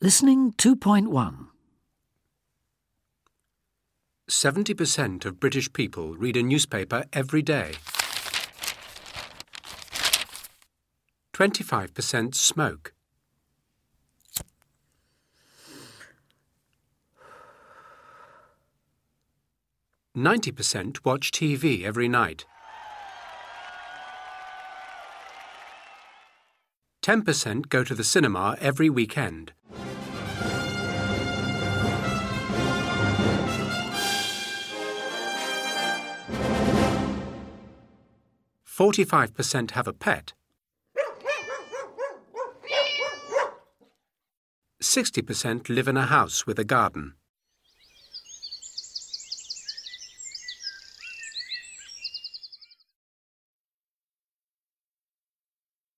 Listening 2.1. 70% of British people read a newspaper every day. 25% smoke. 90% watch TV every night. 10% go to the cinema every weekend. 45% have a pet. 60% live in a house with a garden.